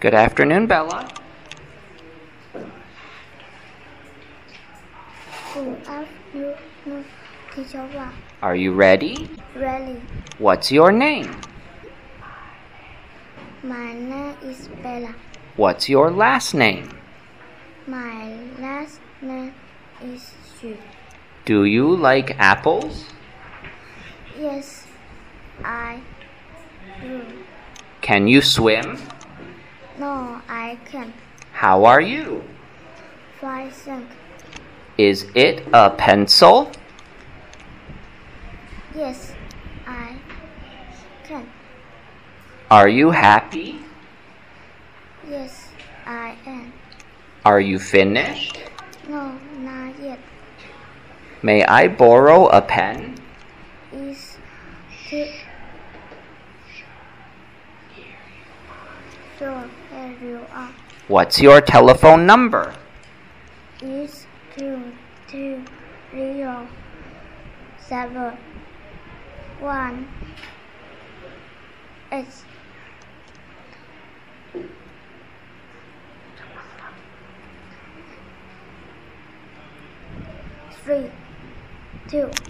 Good afternoon, Bella. Good afternoon, Teacher Wang. Are you ready? Ready. What's your name? My name is Bella. What's your last name? My last name is Xu. Do you like apples? Yes, I do. Can you swim? No, I can't. How are you? Fine. Is it a pencil? Yes, I can. Are you happy? Yes, I am. Are you finished? No, not yet. May I borrow a pen? Is it sure? Here you are. What's your telephone number? Is 22071 X 3 2